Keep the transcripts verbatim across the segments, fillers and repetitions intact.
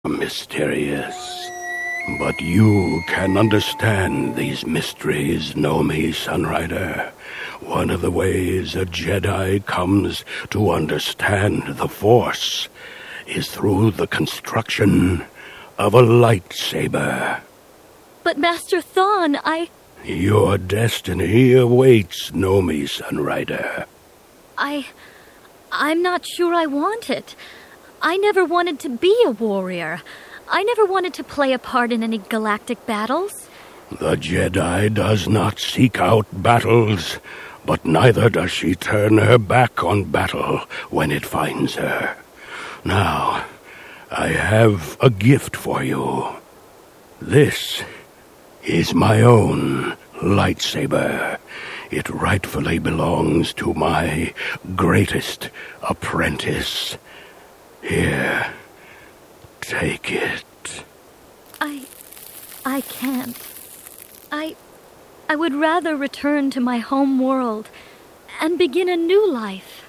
Mysterious. But you can understand these mysteries, Nomi Sunrider. One of the ways a Jedi comes to understand the Force is through the construction of a lightsaber. But Master Thon, I... Your destiny awaits, Nomi Sunrider. I... I'm not sure I want it. I never wanted to be a warrior. I never wanted to play a part in any galactic battles. The Jedi does not seek out battles, but neither does she turn her back on battle when it finds her. Now, I have a gift for you. This is my own lightsaber. It rightfully belongs to my greatest apprentice. Here, take it. I... I can't. I... I would rather return to my home world and begin a new life.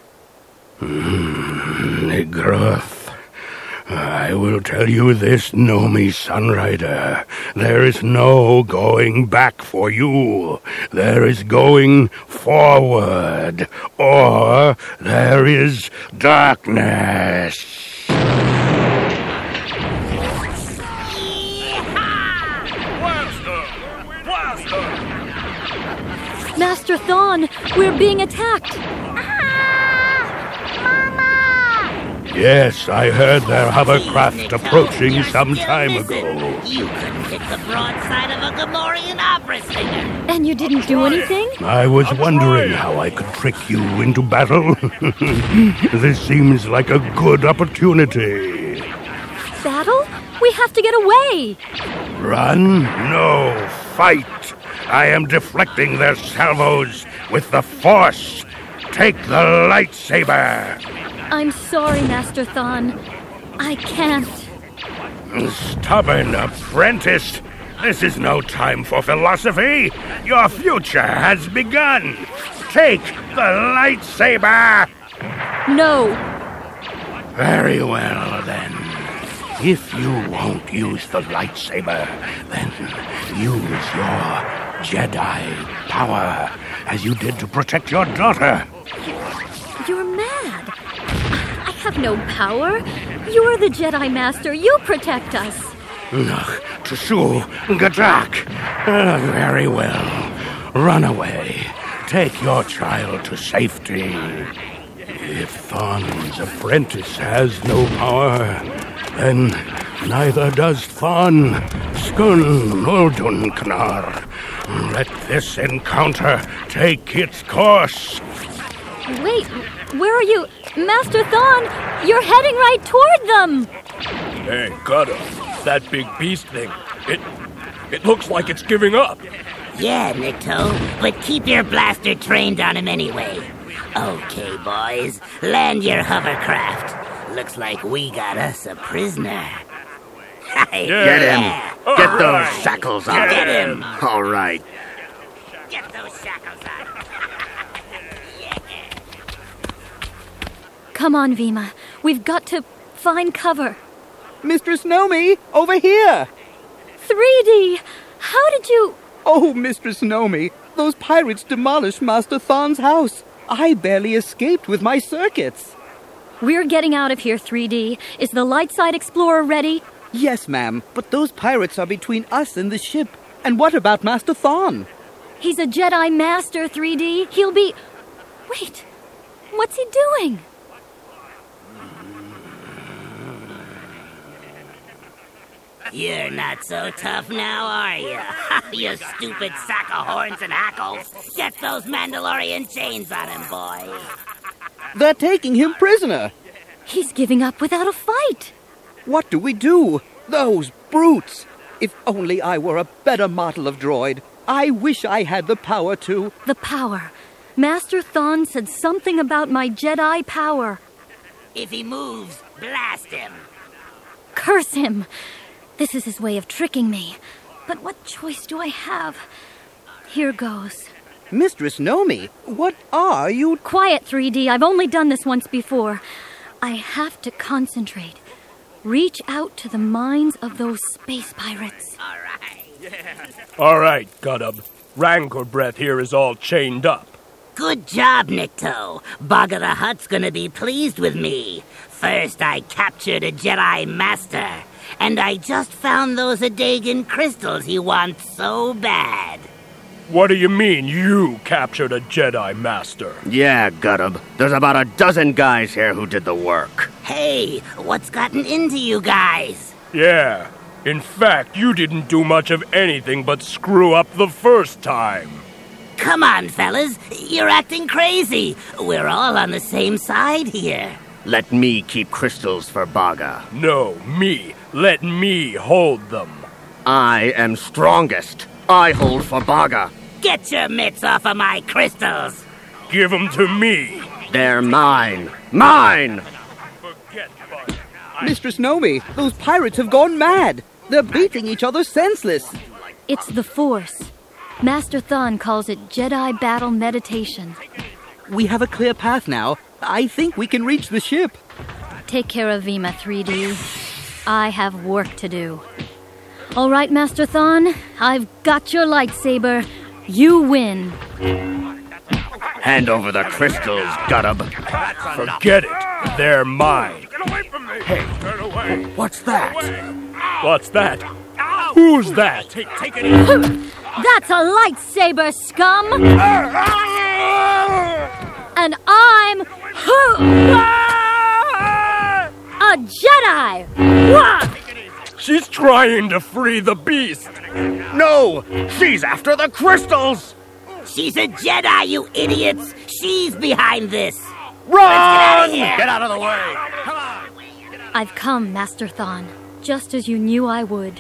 Mm, Nigroth, I will tell you this, Nomi Sunrider. There is no going back for you. There is going forward, or there is darkness. Master Thon, we're being attacked. Yes, I heard their hovercraft approaching some time ago. You couldn't hit the broadside of a Gamorrean opera singer. And you didn't do anything? I was wondering how I could trick you into battle. This seems like a good opportunity. Battle? We have to get away. Run? No, fight. I am deflecting their salvos with the Force. Take the lightsaber. I'm sorry, Master Thon. I can't. Stubborn apprentice. This is no time for philosophy. Your future has begun. Take the lightsaber. No. Very well, then. If you won't use the lightsaber, then use your Jedi power, as you did to protect your daughter. You're mad. I have no power. You're the Jedi Master. You protect us. T'Shu, Gadak. Uh, very well. Run away. Take your child to safety. If Thon's apprentice has no power, then neither does Thon Skun Uldun Knar. Let this encounter take its course. Wait, where are you? Master Thon, you're heading right toward them. Hey, Cutter, that big beast thing, it it looks like it's giving up. Yeah, Nikto, but keep your blaster trained on him anyway. Okay, boys, land your hovercraft. Looks like we got us a prisoner. Yeah. Get him! All Get right. those shackles on! Get him! All right. Get those shackles on. Come on, Vima. We've got to find cover. Mistress Nomi, over here! three D! How did you... Oh, Mistress Nomi, those pirates demolished Master Thon's house. I barely escaped with my circuits. We're getting out of here, three D. Is the Lightside Explorer ready? Yes, ma'am, but those pirates are between us and the ship. And what about Master Thon? He's a Jedi Master, three D. He'll be... Wait, what's he doing? You're not so tough now, are you? You stupid sack of horns and hackles. Get those Mandalorian chains on him, boys. They're taking him prisoner. He's giving up without a fight. What do we do? Those brutes! If only I were a better model of droid. I wish I had the power to... The power. Master Thon said something about my Jedi power. If he moves, blast him. Curse him! This is his way of tricking me. But what choice do I have? Here goes. Mistress Nomi, what are you... Quiet, three D. I've only done this once before. I have to concentrate. Reach out to the minds of those space pirates. All right. All right, Gudub. Rancor Breath here is all chained up. Good job, Nikto. Bogga the Hutt's gonna be pleased with me. First, I captured a Jedi Master, and I just found those Adagan crystals he wants so bad. What do you mean you captured a Jedi Master? Yeah, Gudub. There's about a dozen guys here who did the work. Hey, what's gotten into you guys? Yeah. In fact, you didn't do much of anything but screw up the first time. Come on, fellas. You're acting crazy. We're all on the same side here. Let me keep crystals for Bogga. No, me. Let me hold them. I am strongest. I hold for Bogga. Get your mitts off of my crystals. Give them to me. They're mine. Mine! Forget Bogga. Mistress Nomi, those pirates have gone mad. They're beating each other senseless. It's the Force. Master Thon calls it Jedi Battle Meditation. We have a clear path now. I think we can reach the ship. Take care of Vima, three D. I have work to do. All right, Master Thon, I've got your lightsaber. You win. Hand over the crystals, Gudub. Forget it. They're mine. Hey, what's that? What's that? Who's that? Take, take it easy. That's a lightsaber, scum! And I'm a Jedi! She's trying to free the beast. No! She's after the crystals! She's a Jedi, you idiots. She's behind this. Run! Let's get out of here. Get out of the way! Come on! I've come, Master Thon, just as you knew I would.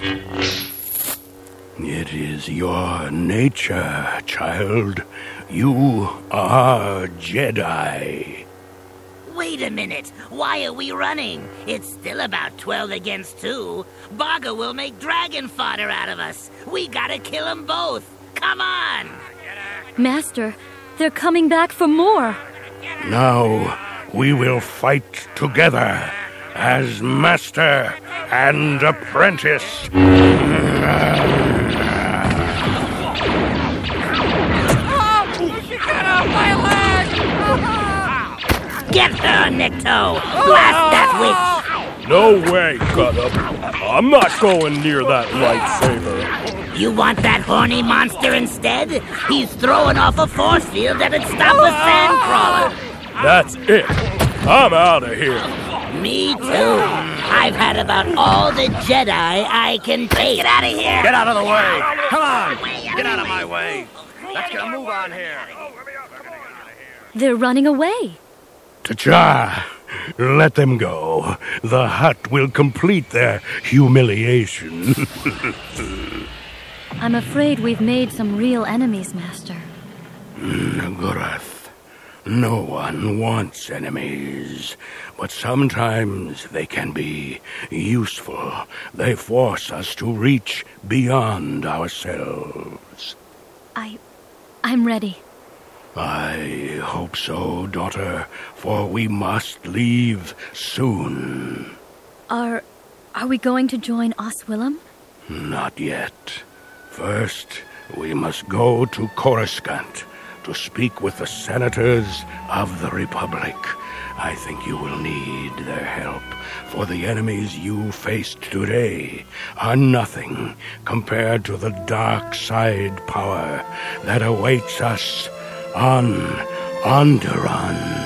It is your nature, child. You are Jedi. Wait a minute. Why are we running? It's still about twelve against two. Bogga will make dragon fodder out of us. We gotta kill them both. Come on! Master, they're coming back for more. Now we will fight together as master and apprentice. Get her, Nikto! Blast that witch! No way, Gudub. I'm not going near that lightsaber. You want that horny monster instead? He's throwing off a force field that'd stop a sandcrawler. That's it. I'm out of here. Me too. I've had about all the Jedi I can take. Get out of here! Get out of the way! Come on! Get out of my way! Let's get a move on here. They're running away. T'Char, let them go. The Hutt will complete their humiliation. I'm afraid we've made some real enemies, Master. Nagurath, no one wants enemies, but sometimes they can be useful. They force us to reach beyond ourselves. I... I'm ready. I hope so, daughter, for we must leave soon. Are... are we going to join Oswillum? Not yet. First, we must go to Coruscant to speak with the senators of the Republic. I think you will need their help, for the enemies you faced today are nothing compared to the dark side power that awaits us on Onderon.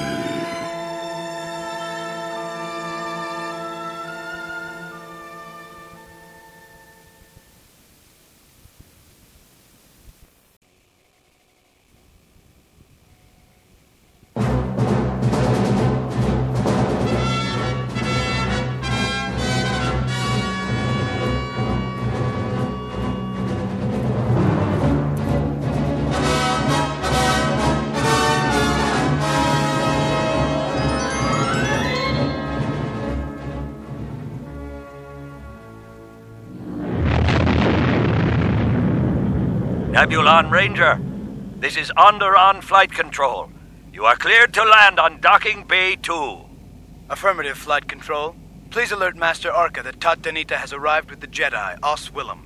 Nebulon Ranger, this is Onderon Flight Control. You are cleared to land on Docking Bay two. Affirmative, Flight Control. Please alert Master Arca that Tat Danita has arrived with the Jedi, Os Willem.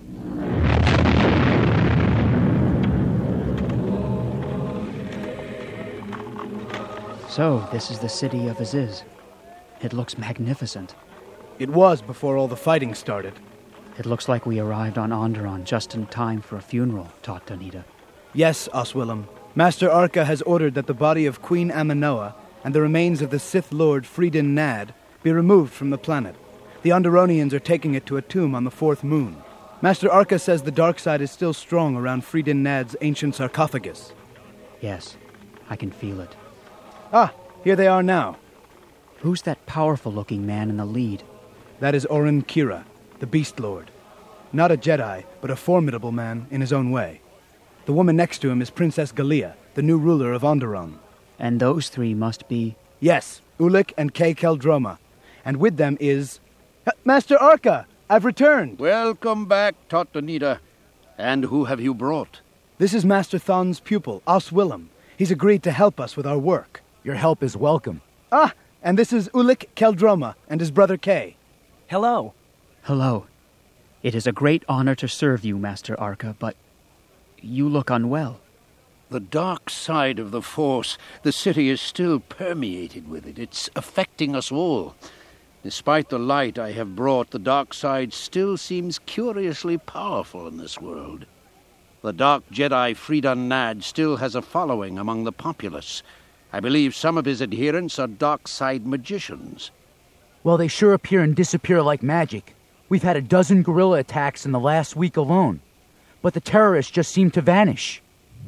So, this is the city of Aziz. It looks magnificent. It was before all the fighting started. It looks like we arrived on Onderon just in time for a funeral, Tat Danita. Yes, Os Willem. Master Arca has ordered that the body of Queen Aminoa and the remains of the Sith Lord Freedin Nad be removed from the planet. The Onderonians are taking it to a tomb on the fourth moon. Master Arca says the dark side is still strong around Freedin Nad's ancient sarcophagus. Yes, I can feel it. Ah, here they are now. Who's that powerful-looking man in the lead? That is Orin Kira, the Beast Lord. Not a Jedi, but a formidable man in his own way. The woman next to him is Princess Galia, the new ruler of Onderon. And those three must be... Yes, Ulic and Kay Keldroma. And with them is... Uh, Master Arca, I've returned. Welcome back, Tat Danita. And who have you brought? This is Master Thon's pupil, Os Willem. He's agreed to help us with our work. Your help is welcome. Ah, and this is Ulic Keldroma and his brother Kay. Hello. Hello. It is a great honor to serve you, Master Arca, but you look unwell. The dark side of the Force, the city is still permeated with it. It's affecting us all. Despite the light I have brought, the dark side still seems curiously powerful in this world. The Dark Jedi Freedin Nad still has a following among the populace. I believe some of his adherents are dark side magicians. Well, they sure appear and disappear like magic. We've had a dozen guerrilla attacks in the last week alone. But the terrorists just seem to vanish.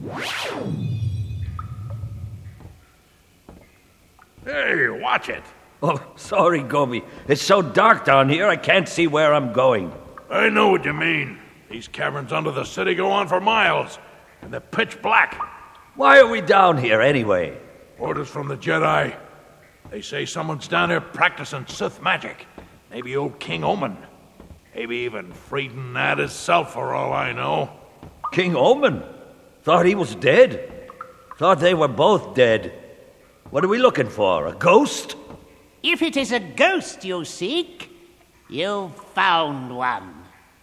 Hey, watch it. Oh, sorry, Gobi. It's so dark down here, I can't see where I'm going. I know what you mean. These caverns under the city go on for miles, and they're pitch black. Why are we down here, anyway? Orders from the Jedi. They say someone's down here practicing Sith magic. Maybe old King Omen. Maybe even Freedin Nad himself, for all I know. King Omen? Thought he was dead. Thought they were both dead. What are we looking for, a ghost? If it is a ghost you seek, you've found one.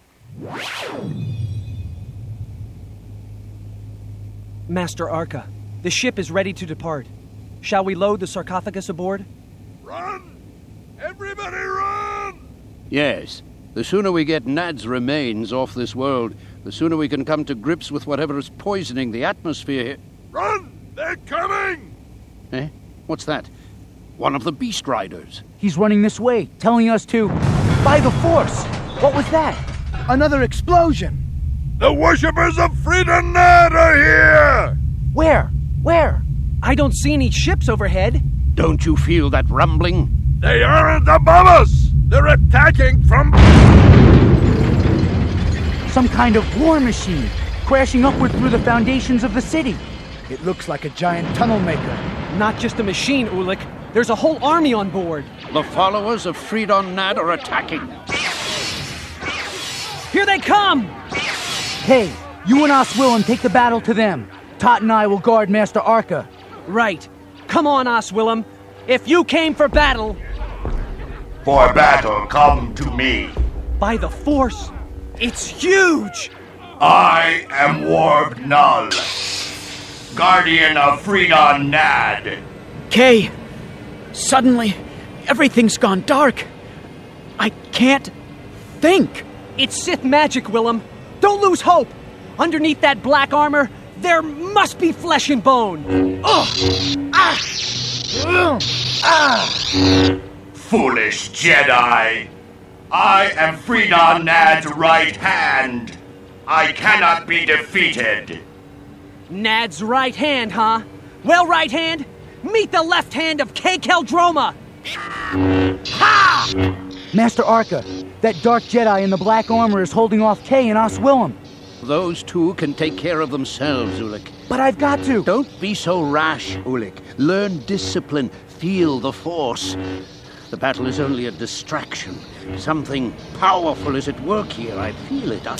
Master Arca, the ship is ready to depart. Shall we load the sarcophagus aboard? Run! Everybody run! Yes. The sooner we get Nad's remains off this world, the sooner we can come to grips with whatever is poisoning the atmosphere here. Run! They're coming! Eh? What's that? One of the Beast Riders. He's running this way, telling us to... By the Force! What was that? Another explosion! The worshippers of Freedin Nad are here! Where? Where? I don't see any ships overhead. Don't you feel that rumbling? They aren't above us! They're attacking from... Some kind of war machine, crashing upward through the foundations of the city. It looks like a giant tunnel maker. Not just a machine, Ulic. There's a whole army on board. The followers of Freedin Nad are attacking. Here they come! Hey, you and Os Willem take the battle to them. Tot and I will guard Master Arca. Right. Come on, Os Willem. If you came for battle... For battle, come to me. By the Force, it's huge! I am Warb Null, guardian of Freedin Nad. Kay, suddenly, everything's gone dark. I can't think. It's Sith magic, Willem. Don't lose hope. Underneath that black armor, there must be flesh and bone. Ugh. Ah. Ugh. Ah. Foolish Jedi. I am Freedin Nad's right hand. I cannot be defeated. Nad's right hand, huh? Well, right hand, meet the left hand of Kay Keldroma. Ha! Master Arca, that dark Jedi in the black armor is holding off Kay and Os Willem. Those two can take care of themselves, Ulic. But I've got to. Don't be so rash, Ulic. Learn discipline. Feel the Force. The battle is only a distraction. Something powerful is at work here. I feel it. I...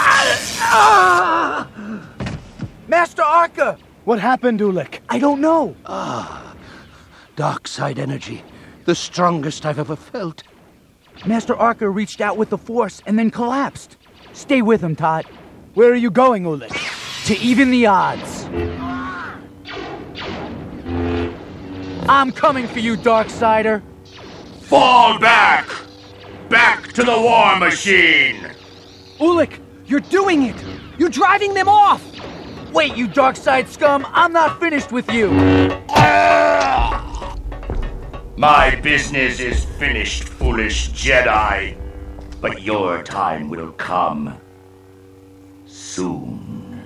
Ah! Master Arca! What happened, Ulic? I don't know. Ah, dark side energy. The strongest I've ever felt. Master Arca reached out with the Force and then collapsed. Stay with him, Tot. Where are you going, Ulik? To even the odds. I'm coming for you, Darksider. Fall back! Back to the war machine! Ulik, you're doing it! You're driving them off! Wait, you Darkside scum! I'm not finished with you! My business is finished, foolish Jedi. But your time will come. Soon.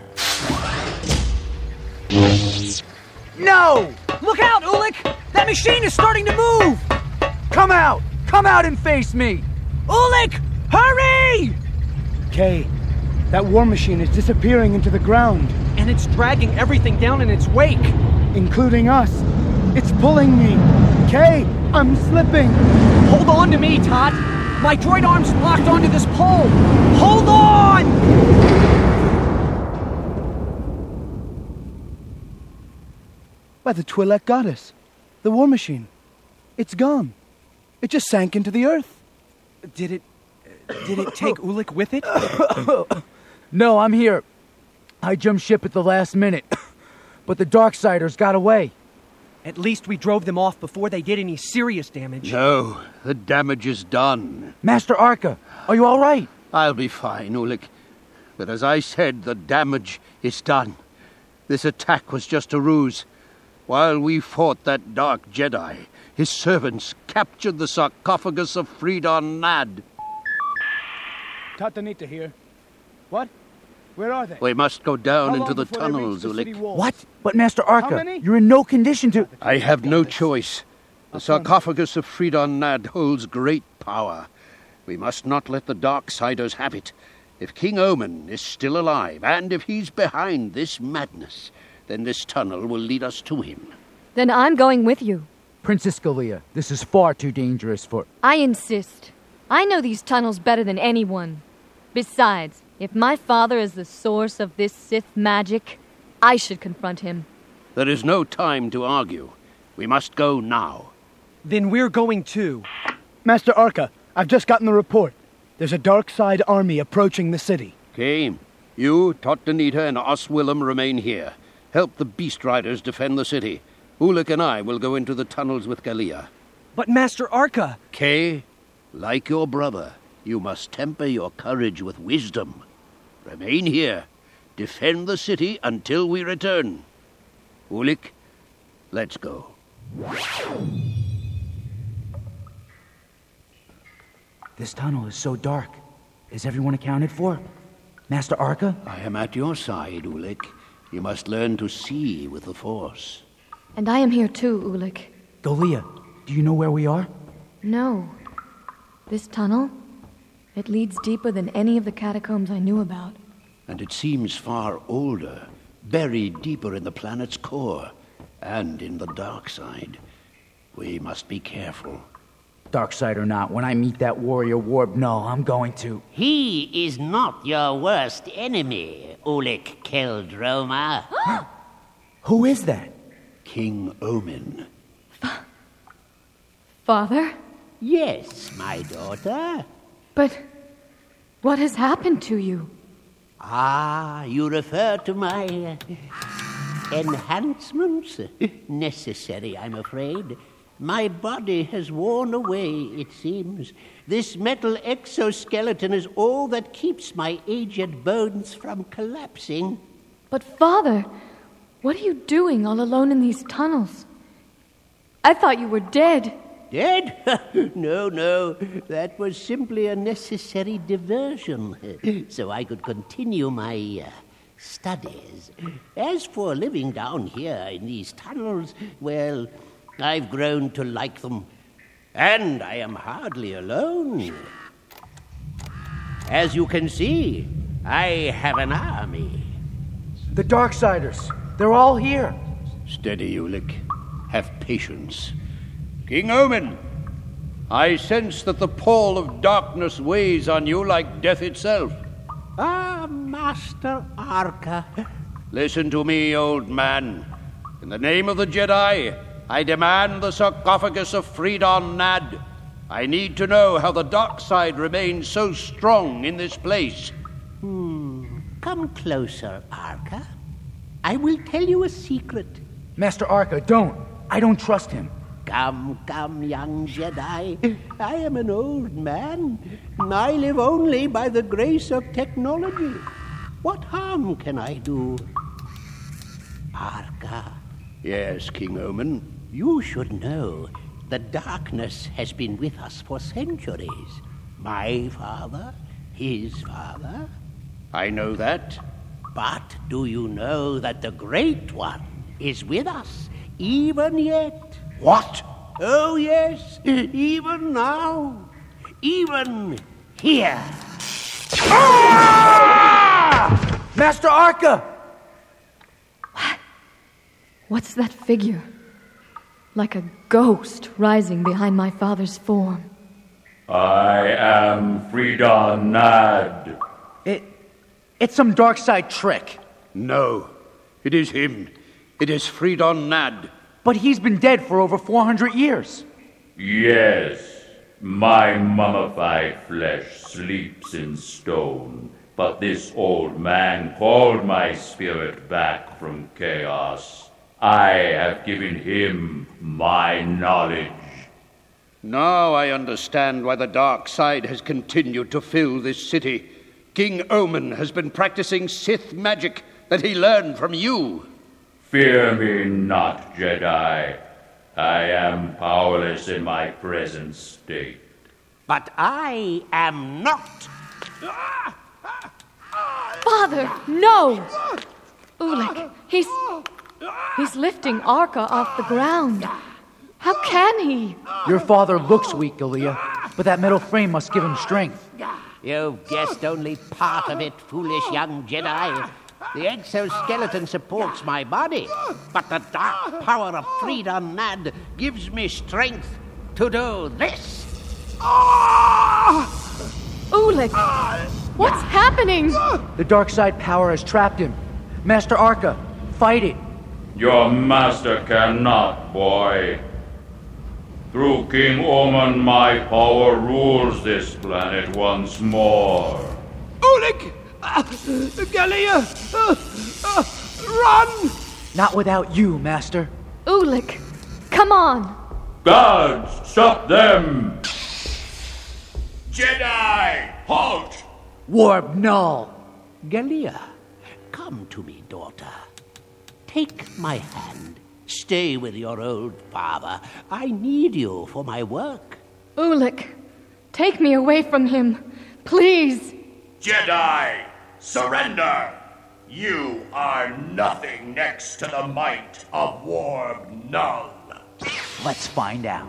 No! Look out, Ulik! That machine is starting to move! Come out! Come out and face me! Ulik! Hurry! Kay, that war machine is disappearing into the ground. And it's dragging everything down in its wake. Including us. It's pulling me. Kay, I'm slipping. Hold on to me, Tot. My droid arm's locked onto this pole. Hold on! Why, the Twi'lek got us. The war machine. It's gone. It just sank into the earth. Did it... Did it take Ulik with it? No, I'm here. I jumped ship at the last minute. But the Darksiders got away. At least we drove them off before they did any serious damage. No, the damage is done. Master Arca, are you all right? I'll be fine, Ulik. But as I said, the damage is done. This attack was just a ruse. While we fought that dark Jedi, his servants captured the sarcophagus of Freedon Nad. Tatanita here. What? Where are they? We must go down How into long the before they reach tunnels, the city Ulik. walls? What? But Master Arca, How many? you're in no condition to... I have no choice. The sarcophagus of Freedon Nad holds great power. We must not let the Darksiders have it. If King Omen is still alive, and if he's behind this madness, then this tunnel will lead us to him. Then I'm going with you. Princess Galea, this is far too dangerous for... I insist. I know these tunnels better than anyone. Besides, if my father is the source of this Sith magic, I should confront him. There is no time to argue. We must go now. Then we're going too. Master Arca, I've just gotten the report. There's a dark side army approaching the city. Okay. You, Tot Danita, and Os Willem remain here. Help the Beast Riders defend the city. Ulik and I will go into the tunnels with Galea. But Master Arca... Kay, like your brother, you must temper your courage with wisdom. Remain here. Defend the city until we return. Ulik, let's go. This tunnel is so dark. Is everyone accounted for? Master Arca? I am at your side, Ulik. You must learn to see with the Force. And I am here too, Ulik. Galea, do you know where we are? No. This tunnel? It leads deeper than any of the catacombs I knew about. And it seems far older, buried deeper in the planet's core, and in the dark side. We must be careful. Dark side or not, when I meet that warrior warp, no, I'm going to. He is not your worst enemy, Ulik Qel-Droma. Who is that? King Omen. Father? Yes, my daughter. But what has happened to you? Ah, you refer to my uh, enhancements? Necessary, I'm afraid. My body has worn away, it seems. This metal exoskeleton is all that keeps my aged bones from collapsing. But Father, what are you doing all alone in these tunnels? I thought you were dead. Dead? No, no. That was simply a necessary diversion, so I could continue my uh, studies. As for living down here in these tunnels, well, I've grown to like them. And I am hardly alone. As you can see, I have an army. The Darksiders. They're all here. Steady, Ulik. Have patience. King Omen, I sense that the pall of darkness weighs on you like death itself. Ah, Master Arca. Listen to me, old man. In the name of the Jedi, I demand the sarcophagus of Freedon Nad. I need to know how the dark side remains so strong in this place. Hmm. Come closer, Arca. I will tell you a secret. Master Arca, don't. I don't trust him. Come, come, young Jedi. I am an old man. I live only by the grace of technology. What harm can I do? Arca. Yes, King Omen. You should know the darkness has been with us for centuries. My father, his father. I know that. But do you know that the Great One is with us, even yet? What? Oh, yes, even now. Even here. Ah! Master Arca! What? What's that figure? Like a ghost rising behind my father's form. I am Freedon Nad. It... It's some dark side trick. No, it is him. It is Freedon Nad. But he's been dead for over four hundred years. Yes, my mummified flesh sleeps in stone, but this old man called my spirit back from chaos. I have given him my knowledge. Now I understand why the dark side has continued to fill this city. King Omen has been practicing Sith magic that he learned from you. Fear me not, Jedi. I am powerless in my present state. But I am not. Father, no! Ulic, he's... He's lifting Arca off the ground. How can he? Your father looks weak, Galea, but that metal frame must give him strength. You've guessed only part of it, foolish young Jedi. The exoskeleton supports my body, but the dark power of Freedon Nad gives me strength to do this. Ulic, what's happening? The dark side power has trapped him. Master Arca, fight it. Your master cannot, boy. Through King Omen, my power rules this planet once more. Ulic! Uh, Galea! Uh, uh, run! Not without you, Master. Ulic, come on! Guards, stop them! Jedi, halt! Warp null! Galea, come to me, daughter. Take my hand. Stay with your old father. I need you for my work. Ulic, take me away from him. Please. Jedi, surrender. You are nothing next to the might of Warp Null. Let's find out.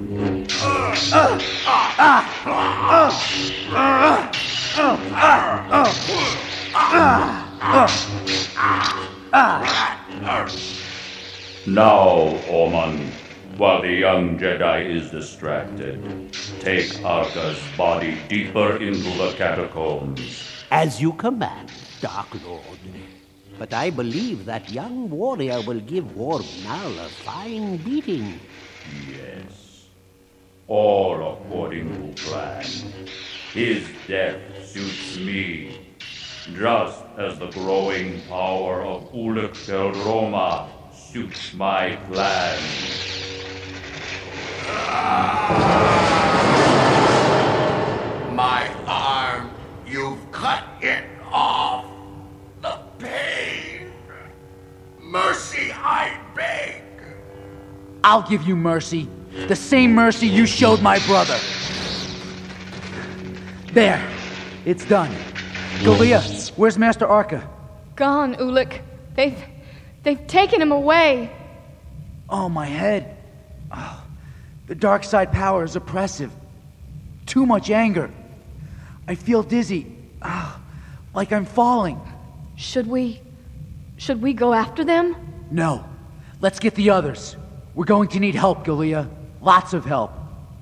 Now, Omen, while the young Jedi is distracted, take Arca's body deeper into the catacombs. As you command, Dark Lord. But I believe that young warrior will give Warp Null a fine beating. Yes. All according to plan. His death suits me, just as the growing power of Ulic Qel-Roma suits my plan. My arm, you've cut it off. The pain. Mercy, I beg. I'll give you mercy. The same mercy you showed my brother. There. It's done. Galea, where's Master Arca? Gone, Ulic. They've... They've taken him away. Oh, my head. Oh, the dark side power is oppressive. Too much anger. I feel dizzy. Oh, like I'm falling. Should we... Should we go after them? No. Let's get the others. We're going to need help, Galea. Lots of help.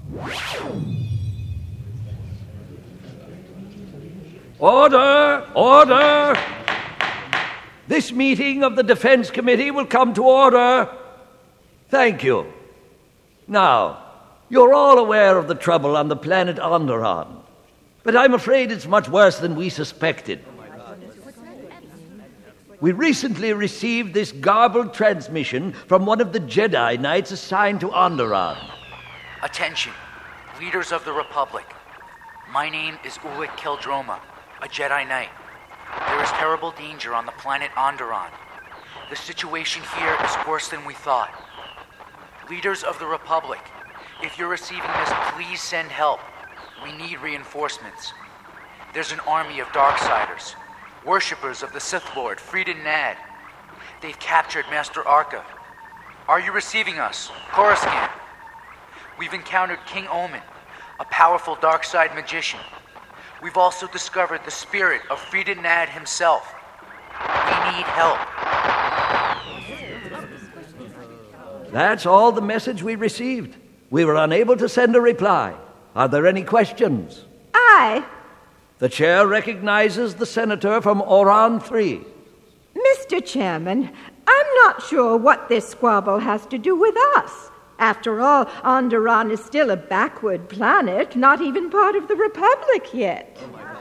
Order! Order! This meeting of the Defense Committee will come to order. Thank you. Now, You're all aware of the trouble on the planet Onderon. But I'm afraid it's much worse than we suspected. We recently received this garbled transmission from one of the Jedi Knights assigned to Onderon. Attention, leaders of the Republic. My name is Ulic Keldroma, a Jedi Knight. There is terrible danger on the planet Onderon. The situation here is worse than we thought. Leaders of the Republic, if you're receiving this, please send help. We need reinforcements. There's an army of Darksiders, worshippers of the Sith Lord, Freedin Nad. They've captured Master Arca. Are you receiving us? Coruscant. We've encountered King Omen, a powerful Darkside magician. We've also discovered the spirit of Freedin Nad himself. We need help. That's all the message we received. We were unable to send a reply. Are there any questions? Aye. The chair recognizes the senator from Oran three. Mister Chairman, I'm not sure what this squabble has to do with us. After all, Onderon is still a backward planet, not even part of the Republic yet.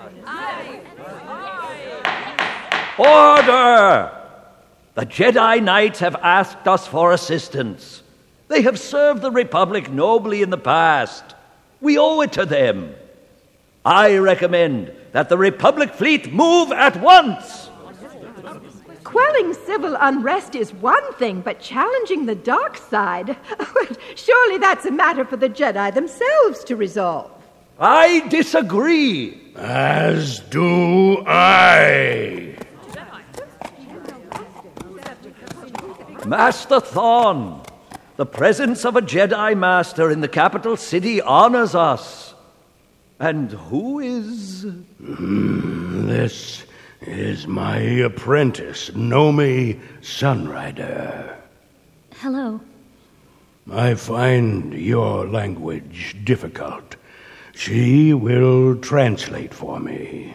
Order! The Jedi Knights have asked us for assistance. They have served the Republic nobly in the past. We owe it to them. I recommend that the Republic fleet move at once. Quelling civil unrest is one thing, but challenging the dark side, surely that's a matter for the Jedi themselves to resolve. I disagree. As do I. Master Thorn, the presence of a Jedi Master in the capital city honors us. And who is... Mm, this is my apprentice, Nomi Sunrider. Hello. I find your language difficult. She will translate for me.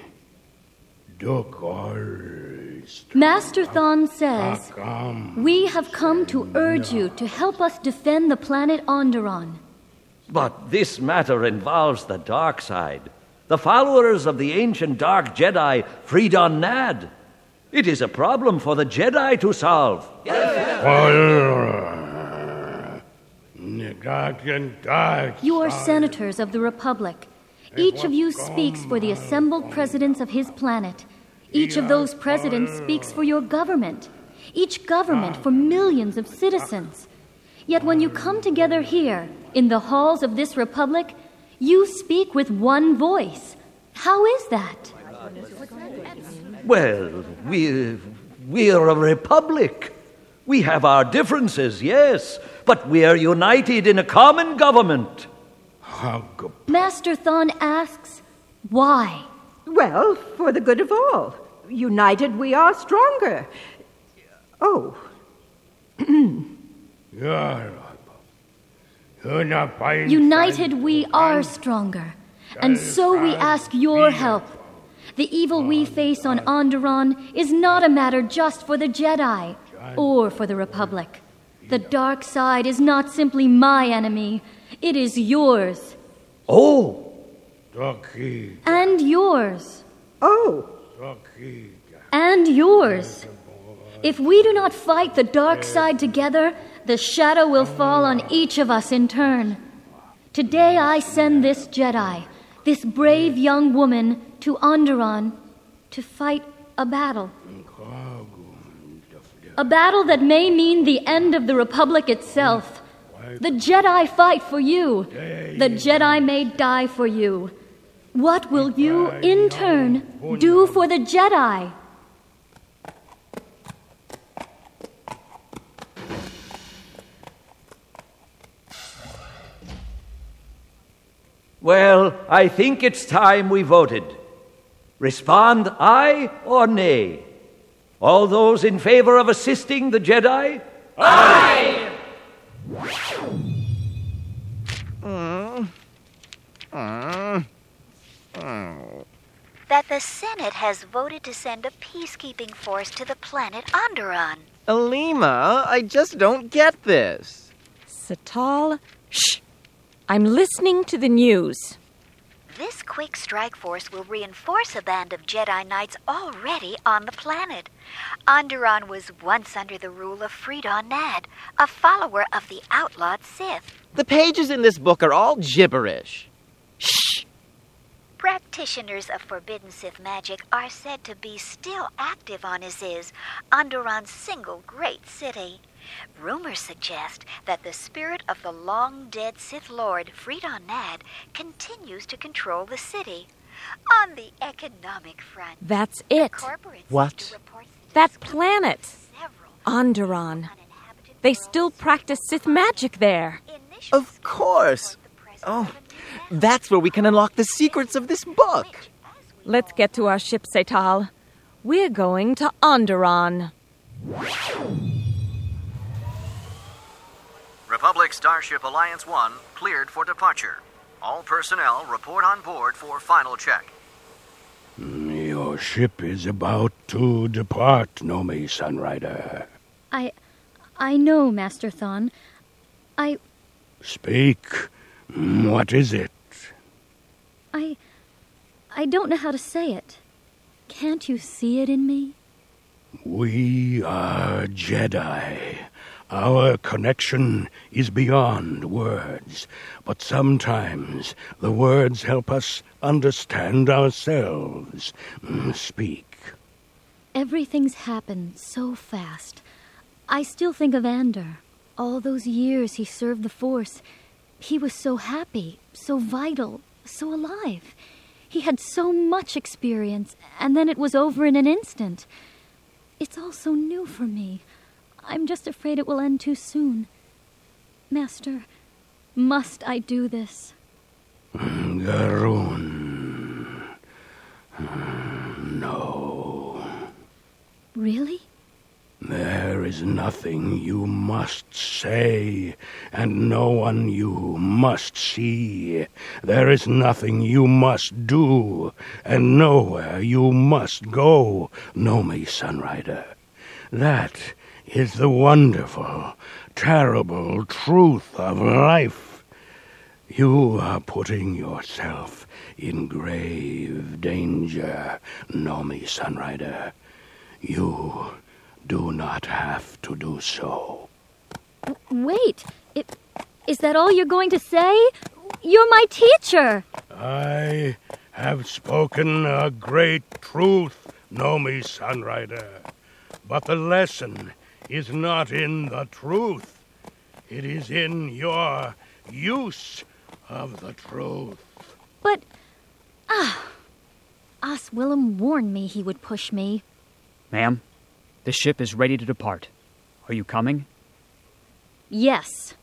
Master Thon says, we have come to urge you to help us defend the planet Onderon. But this matter involves the dark side, the followers of the ancient dark Jedi, Freedin Nad. It is a problem for the Jedi to solve. You are senators of the Republic. Each of you speaks for the assembled presidents of his planet. Each of those presidents speaks for your government. Each government for millions of citizens. Yet when you come together here, in the halls of this republic, you speak with one voice. How is that? Well, we're, we're a republic. We have our differences, yes, but we are united in a common government. Master Thon asks, why? Well, for the good of all. United we are stronger. Oh. United we are stronger, and so we ask your help. The evil we face on Onderon is not a matter just for the Jedi or for the Republic. The dark side is not simply my enemy, it is yours. Oh! And yours. Oh! And yours. If we do not fight the dark side together, the shadow will fall on each of us in turn. Today I send this Jedi, this brave young woman, to Onderon to fight a battle. A battle that may mean the end of the Republic itself. The Jedi fight for you. The Jedi may die for you. What will you, in turn, do for the Jedi? Well, I think it's time we voted. Respond aye or nay. All those in favor of assisting the Jedi? Aye! Mm. Mm. Mm. That the Senate has voted to send a peacekeeping force to the planet Onderon. Alima, I just don't get this. Satal, shh! I'm listening to the news. This quick strike force will reinforce a band of Jedi Knights already on the planet. Onderon was once under the rule of Freedon Nad, a follower of the outlawed Sith. The pages in this book are all gibberish. Shh! Practitioners of forbidden Sith magic are said to be still active on Aziz, Onderon's single great city. Rumors suggest that the spirit of the long-dead Sith Lord, Freedon Nad, continues to control the city. On the economic front... That's it. What? That planet. Onderon. They still practice Sith magic there. Of course. Oh, that's where we can unlock the secrets of this book. Let's get to our ship, Setal. We're going to Onderon. Republic Starship Alliance one cleared for departure. All personnel report on board for final check. Your ship is about to depart, Nomi Sunrider. I... I know, Master Thon. I... Speak. What is it? I... I don't know how to say it. Can't you see it in me? We are Jedi. Our connection is beyond words, but sometimes the words help us understand ourselves. Speak. Everything's happened so fast. I still think of Ander. All those years he served the Force. He was so happy, so vital, so alive. He had so much experience, and then it was over in an instant. It's all so new for me. I'm just afraid it will end too soon. Master, must I do this? Garun. No. Really? There is nothing you must say, and no one you must see. There is nothing you must do, and nowhere you must go, Nomi Sunrider. That is the wonderful, terrible truth of life. You are putting yourself in grave danger, Nomi Sunrider. You do not have to do so. Wait, it, is that all you're going to say? You're my teacher. I have spoken a great truth, Nomi Sunrider. But the lesson is not in the truth. It is in your use of the truth. But, ah, Os Willem warned me he would push me. Ma'am, the ship is ready to depart. Are you coming? Yes.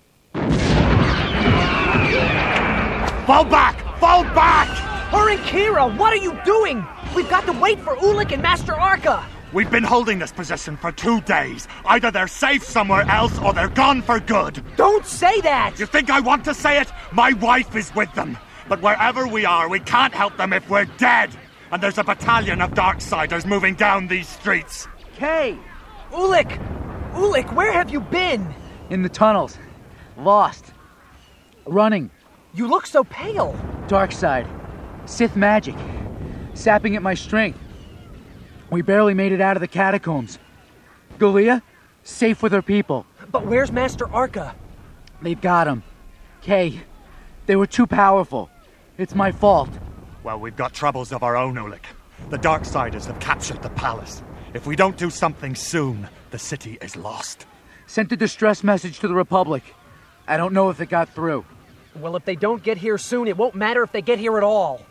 Fall back! Fall back! Hurry, Kira, what are you doing? We've got to wait for Ulic and Master Arca. We've been holding this position for two days. Either they're safe somewhere else or they're gone for good. Don't say that! You think I want to say it? My wife is with them. But wherever we are, we can't help them if we're dead. And there's a battalion of Darksiders moving down these streets. Kay! Ulic! Ulic, where have you been? In the tunnels. Lost. Running. You look so pale. Dark side. Sith magic. Sapping at my strength. We barely made it out of the catacombs. Galia, safe with her people. But where's Master Arca? They've got him. Kay, they were too powerful. It's my fault. Well, we've got troubles of our own, Ulic. The Darksiders have captured the palace. If we don't do something soon, the city is lost. Sent a distress message to the Republic. I don't know if it got through. Well, if they don't get here soon, it won't matter if they get here at all.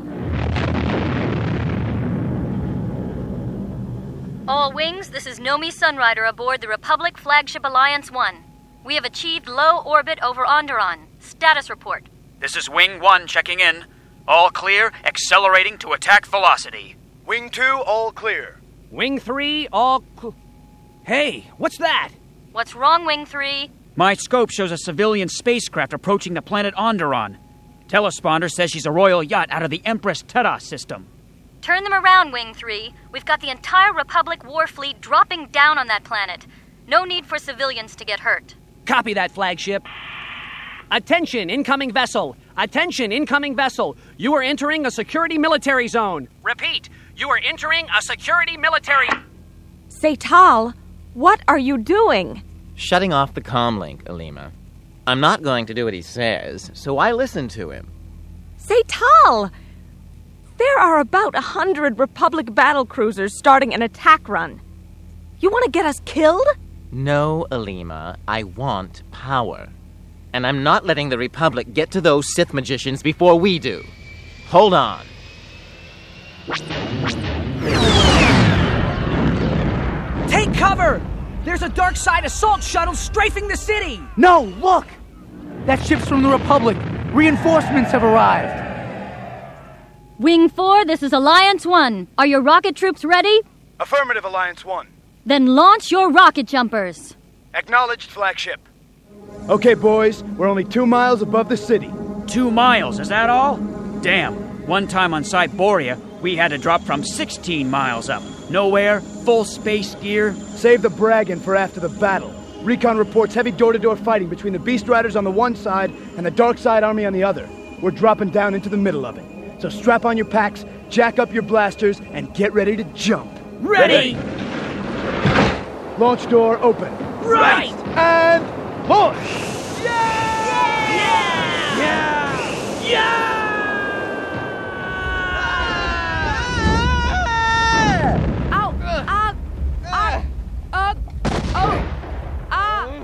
All wings, this is Nomi Sunrider aboard the Republic Flagship Alliance one. We have achieved low orbit over Onderon. Status report. This is Wing one checking in. All clear, accelerating to attack velocity. Wing two, all clear. Wing three, all cl- Hey, what's that? What's wrong, Wing three? My scope shows a civilian spacecraft approaching the planet Onderon. Telesponder says she's a royal yacht out of the Empress Terra system. Turn them around, Wing three. We've got the entire Republic war fleet dropping down on that planet. No need for civilians to get hurt. Copy that, flagship. Attention, incoming vessel! Attention, incoming vessel! You are entering a security military zone. Repeat, you are entering a security military... Seytal, what are you doing? Shutting off the comm link, Alima. I'm not going to do what he says, so I listen to him. Seytal! There are about a hundred Republic battle cruisers starting an attack run. You want to get us killed? No, Alima. I want power. And I'm not letting the Republic get to those Sith magicians before we do. Hold on. Take cover! There's a dark side assault shuttle strafing the city! No, look! That ship's from the Republic. Reinforcements have arrived. Wing four, this is Alliance one. Are your rocket troops ready? Affirmative, Alliance one. Then launch your rocket jumpers. Acknowledged, flagship. Okay, boys, we're only two miles above the city. Two miles, is that all? Damn. One time on Cyboria, we had to drop from sixteen miles up. Nowhere, full space gear. Save the bragging for after the battle. Recon reports heavy door-to-door fighting between the Beast Riders on the one side and the Dark Side Army on the other. We're dropping down into the middle of it. So strap on your packs, jack up your blasters, and get ready to jump. Ready! Launch door open. Right! And push! Yeah! Yeah! Yeah! Yeah! Ow! Ah! Ah! Ah! Oh! Ah!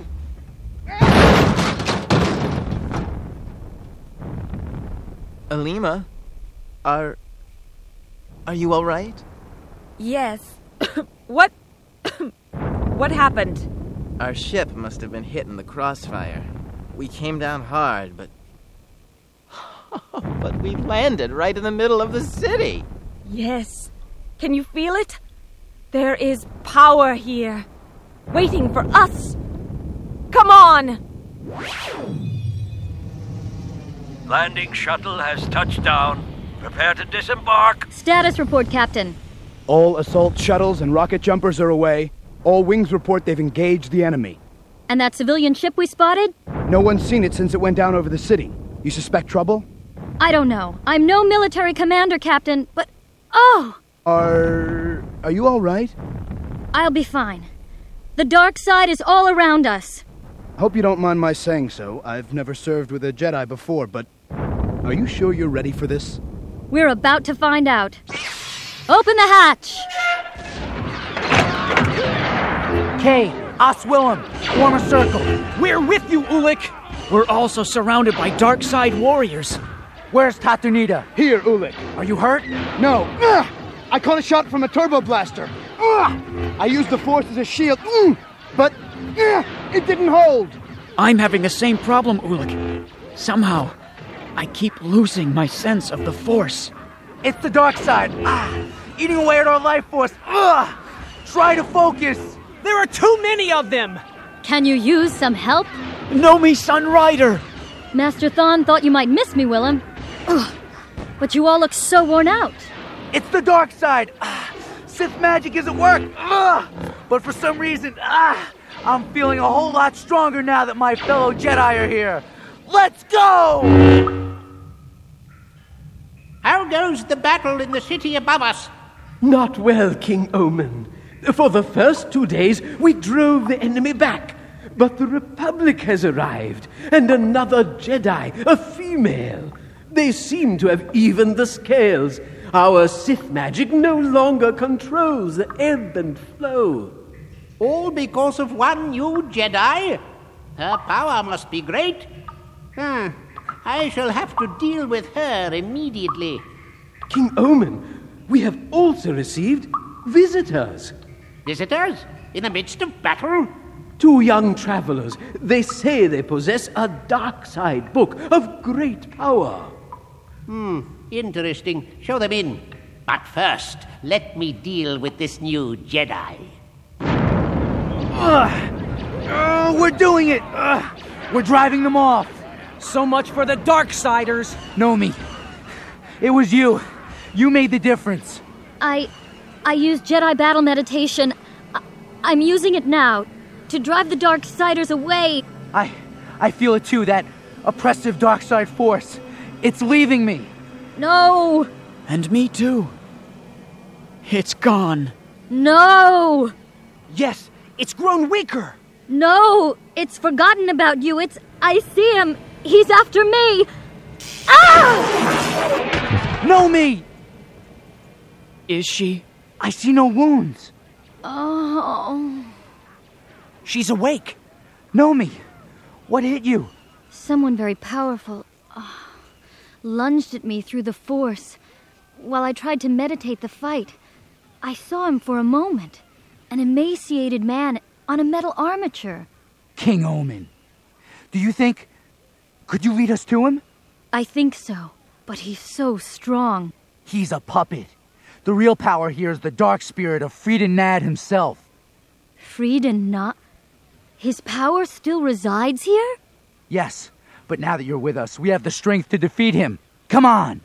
Alima, are... are you all right? Yes. What... what happened? Our ship must have been hit in the crossfire. We came down hard, but... but we landed right in the middle of the city. Yes. Can you feel it? There is power here, waiting for us. Come on! Landing shuttle has touched down. Prepare to disembark. Status report, Captain. All assault shuttles and rocket jumpers are away. All wings report they've engaged the enemy. And that civilian ship we spotted? No one's seen it since it went down over the city. You suspect trouble? I don't know. I'm no military commander, Captain, but... Oh! Are... are you all right? I'll be fine. The dark side is all around us. Hope you don't mind my saying so. I've never served with a Jedi before, but... are you sure you're ready for this? We're about to find out. Open the hatch! Kay, Os Willem, form a circle. We're with you, Ulic! We're also surrounded by dark side warriors. Where's Tatunita? Here, Ulic. Are you hurt? No. Ugh! I caught a shot from a turbo blaster. Ugh! I used the Force as a shield, mm! but ugh! it didn't hold. I'm having the same problem, Ulic. Somehow, I keep losing my sense of the Force. It's the dark side. Ah, eating away at our life force. Ugh! Try to focus. There are too many of them. Can you use some help? Nomi Sunrider. Master Thon thought you might miss me, Willem. Ugh. But you all look so worn out. It's the dark side. Ah, Sith magic isn't work. Ugh. But for some reason, ah, I'm feeling a whole lot stronger now that my fellow Jedi are here. Let's go! How goes the battle in the city above us? Not well, King Omen. For the first two days, we drove the enemy back. But the Republic has arrived, and another Jedi, a female. They seem to have evened the scales. Our Sith magic no longer controls the ebb and flow. All because of one new Jedi? Her power must be great. Hmm. I shall have to deal with her immediately. King Omen, we have also received visitors. Visitors? In the midst of battle? Two young travelers. They say they possess a dark side book of great power. Hmm, interesting. Show them in. But first, let me deal with this new Jedi. Ugh. Uh, we're doing it. Ugh. We're driving them off. So much for the Darksiders. Nomi, it was you. You made the difference. I... I used Jedi battle meditation. I, I'm using it now to drive the Darksiders away. I... I feel it too. That oppressive darkside force. It's leaving me. No! And me too. It's gone. No! Yes, it's grown weaker. No! It's forgotten about you. It's... I see him. He's after me. Ah! No, me! Is she? I see no wounds. Oh... She's awake. No, me. What hit you? Someone very powerful uh, lunged at me through the force. While I tried to meditate the fight, I saw him for a moment. An emaciated man on a metal armature. King Omen. Do you think... Could you lead us to him? I think so, but he's so strong. He's a puppet. The real power here is the dark spirit of Frieden Nad himself. Frieden Nad? His power still resides here? Yes, but now that you're with us, we have the strength to defeat him. Come on!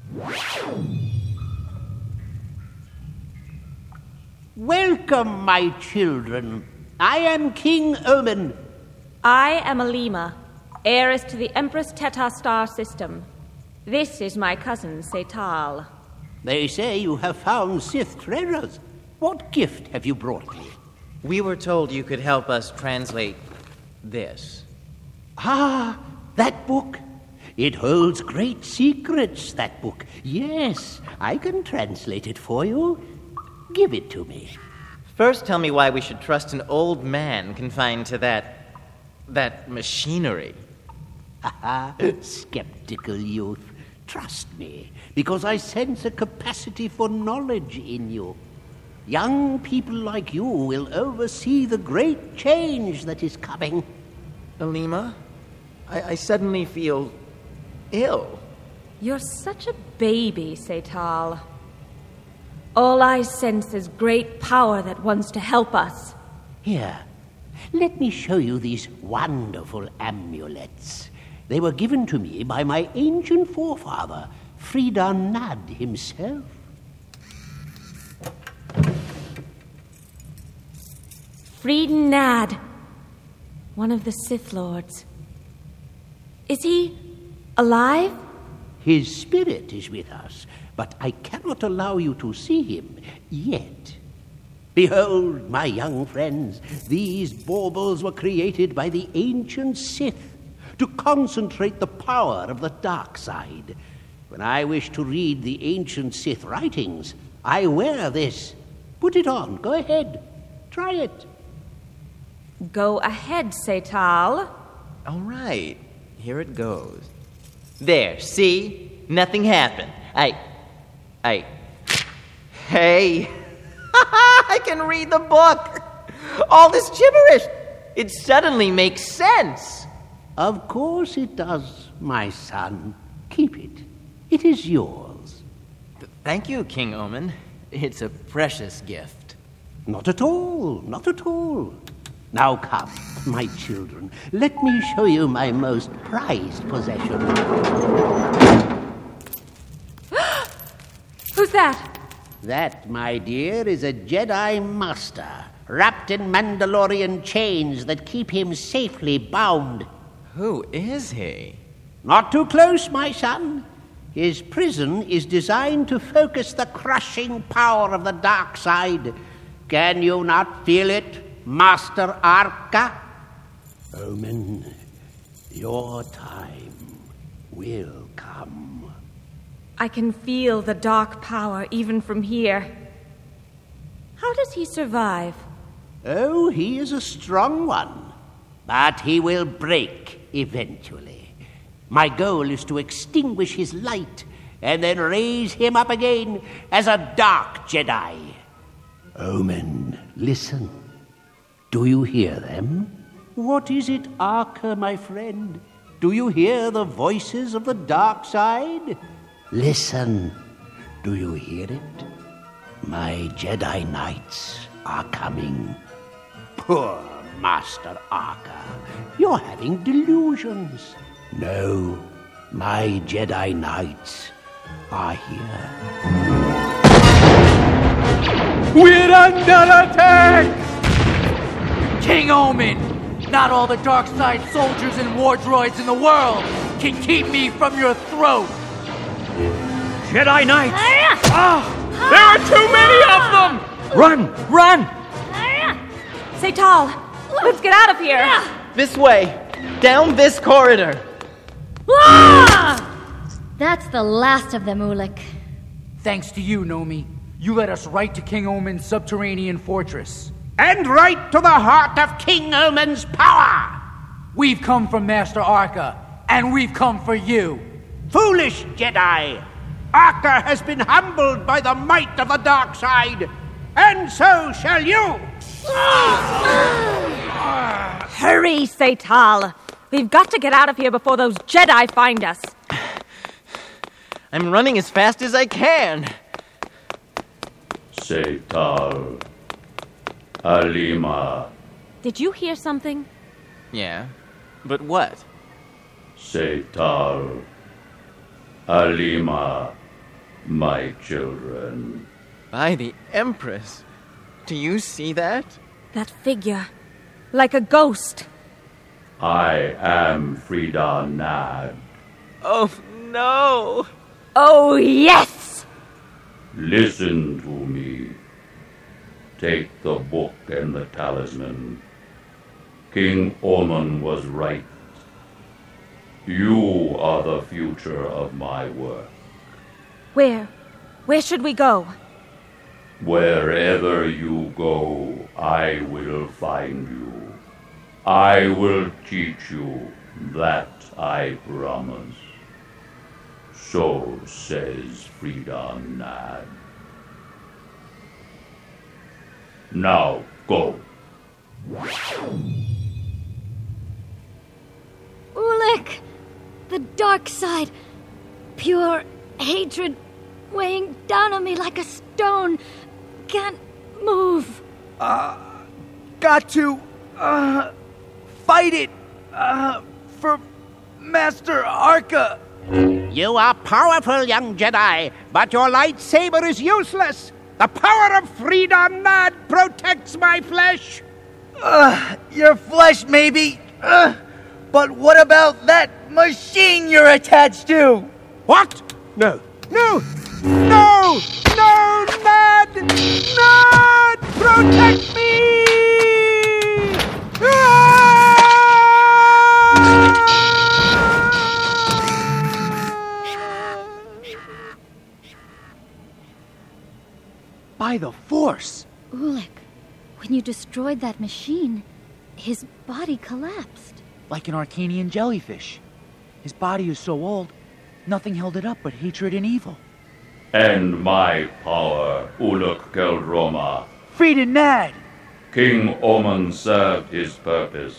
Welcome, my children. I am King Omen. I am Alima, heiress to the Empress Teta star system. This is my cousin, Setal. They say you have found Sith treasures. What gift have you brought me? We were told you could help us translate this. Ah, that book. It holds great secrets, that book. Yes, I can translate it for you. Give it to me. First, tell me why we should trust an old man confined to that... that machinery. Haha, skeptical youth. Trust me, because I sense a capacity for knowledge in you. Young people like you will oversee the great change that is coming. Alima, I, I suddenly feel ill. You're such a baby, Setal. All I sense is great power that wants to help us. Here, let me show you these wonderful amulets. They were given to me by my ancient forefather, Frieden Nad himself. Frieden Nad, one of the Sith Lords. Is he alive? His spirit is with us, but I cannot allow you to see him yet. Behold, my young friends, these baubles were created by the ancient Sith to concentrate the power of the dark side. When I wish to read the ancient Sith writings, I wear this. Put it on. Go ahead. Try it. Go ahead, Setal. All right. Here it goes. There, see? Nothing happened. I... I... Hey! I can read the book! All this gibberish! It suddenly makes sense! Of course it does, my son. Keep it. It is yours. Th- thank you, King Omen. It's a precious gift. Not at all. Not at all. Now come, my children. Let me show you my most prized possession. Who's that? That, my dear, is a Jedi Master, wrapped in Mandalorian chains that keep him safely bound. Who is he? Not too close, my son. His prison is designed to focus the crushing power of the dark side. Can you not feel it, Master Arca? Omen, your time will come. I can feel the dark power even from here. How does he survive? Oh, he is a strong one, but he will break eventually. My goal is to extinguish his light and then raise him up again as a dark Jedi. Omen, listen. Do you hear them? What is it, Arca, my friend? Do you hear the voices of the dark side? Listen. Do you hear it? My Jedi Knights are coming. Poor Master Arca, you're having delusions. No, my Jedi Knights are here. We're under attack! King Omen, Not all the dark side soldiers and war droids in the world can keep me from your throat! Jedi Knights! Ah! There are too many of them! Run! Run! Seytal, let's get out of here! This way! Down this corridor! That's the last of them, Ulic. Thanks to you, Nomi. You led us right to King Omen's subterranean fortress. And right to the heart of King Omen's power! We've come from Master Arca, and we've come for you. Foolish Jedi! Arca has been humbled by the might of the dark side, and so shall you! Hurry, Seytal! We've got to get out of here before those Jedi find us. I'm running as fast as I can. Seytal. Alima. Did you hear something? Yeah, but what? Seytal. Alima. My children. By the Empress. Do you see that? That figure. Like a ghost. I am Frida Nad. Oh, no! Oh, yes! Listen to me. Take the book and the talisman. King Omen was right. You are the future of my work. Where? Where should we go? Wherever you go, I will find you. I will teach you, that I promise. So says Frida Nad. Now go. Ulic! The dark side. Pure hatred weighing down on me like a stone. Can't move. Uh, got to, uh, fight it, uh, for Master Arca. You are powerful, young Jedi, but your lightsaber is useless. The power of Frida Nad protects my flesh. Uh, your flesh, maybe. Uh, but what about that machine you're attached to? What? No. No! No! No, Nad! Nad! Protect me! By the Force! Ulic, when you destroyed that machine, his body collapsed. Like an Arcanian jellyfish. His body is so old, nothing held it up but hatred and evil. And my power, Ulic Qel-Droma. Frida Nad! King Omen served his purpose.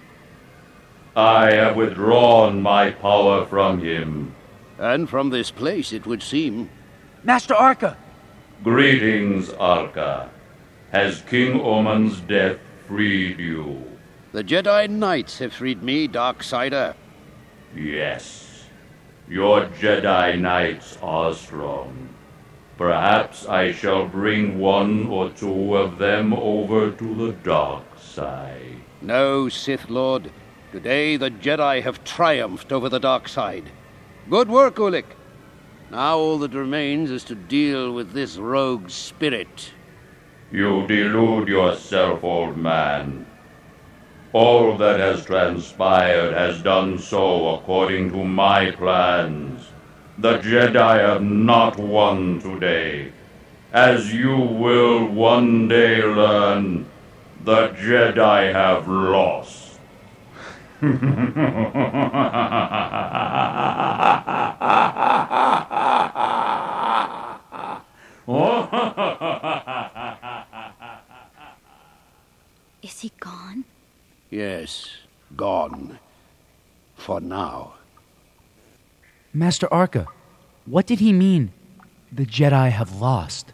I have withdrawn my power from him. And from this place, it would seem. Master Arca! Greetings, Arca. Has King Omen's death freed you? The Jedi Knights have freed me, Darksider. Yes. Your Jedi Knights are strong. Perhaps I shall bring one or two of them over to the dark side. No, Sith Lord. Today the Jedi have triumphed over the dark side. Good work, Ulic. Now all that remains is to deal with this rogue spirit. You delude yourself, old man. All that has transpired has done so according to my plans. The Jedi have not won today. As you will one day learn, the Jedi have lost. Is he gone? Yes, gone. For now. Master Arca, what did he mean? The Jedi have lost.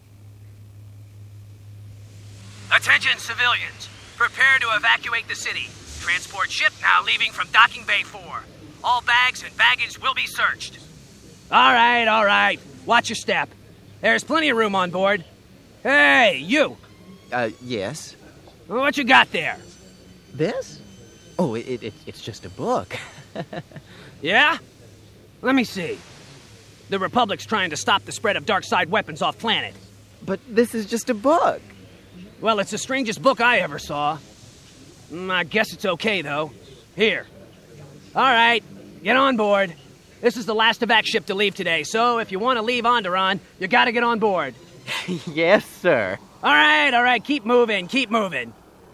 Attention, civilians. Prepare to evacuate the city. Transport ship now leaving from Docking Bay four. All bags and baggage will be searched. All right, all right. Watch your step. There's plenty of room on board. Hey, you. Uh, yes? What you got there? This? Oh, it, it, it's just a book. Yeah? Let me see. The Republic's trying to stop the spread of dark side weapons off planet. But this is just a book. Well, it's the strangest book I ever saw. Mm, I guess it's okay, though. Here. All right, get on board. This is the last evac ship to leave today, so if you want to leave Onderon, you gotta get on board. Yes, sir. All right, all right, keep moving, keep moving.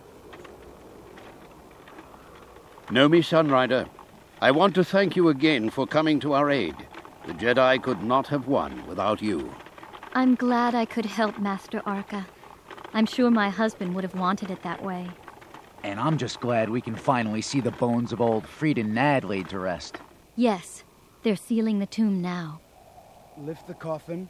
Nomi Sunrider, I want to thank you again for coming to our aid. The Jedi could not have won without you. I'm glad I could help, Master Arca. I'm sure my husband would have wanted it that way. And I'm just glad we can finally see the bones of old Freedin Nad laid to rest. Yes, they're sealing the tomb now. Lift the coffin.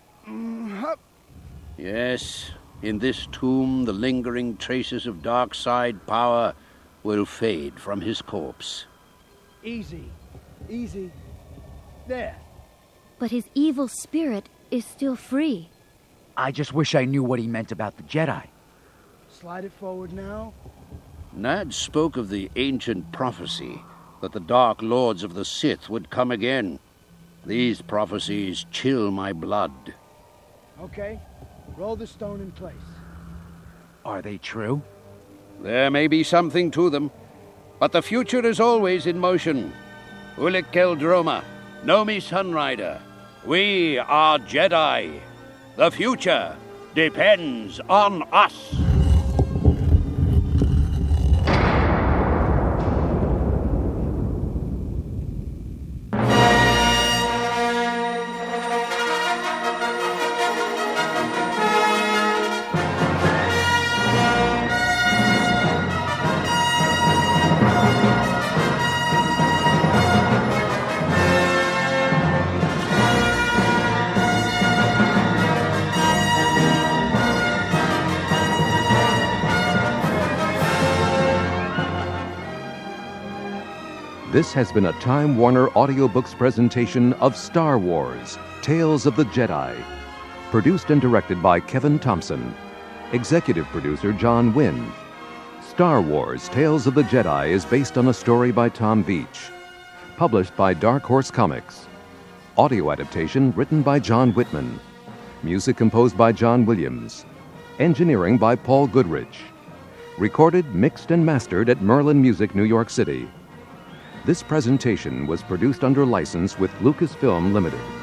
Yes, in this tomb the lingering traces of dark side power will fade from his corpse. Easy. Easy. There. But his evil spirit is still free. I just wish I knew what he meant about the Jedi. Slide it forward now. Nad spoke of the ancient prophecy that the Dark Lords of the Sith would come again. These prophecies chill my blood. Okay, roll the stone in place. Are they true? There may be something to them, but the future is always in motion. Ulic Qel-Droma, Nomi Sunrider, we are Jedi. The future depends on us. This has been a Time Warner Audiobooks presentation of Star Wars, Tales of the Jedi. Produced and directed by Kevin Thompson. Executive producer John Wynn. Star Wars, Tales of the Jedi is based on a story by Tom Veitch. Published by Dark Horse Comics. Audio adaptation written by John Whitman. Music composed by John Williams. Engineering by Paul Goodrich. Recorded, mixed, and mastered at Merlin Music, New York City. This presentation was produced under license with Lucasfilm Limited.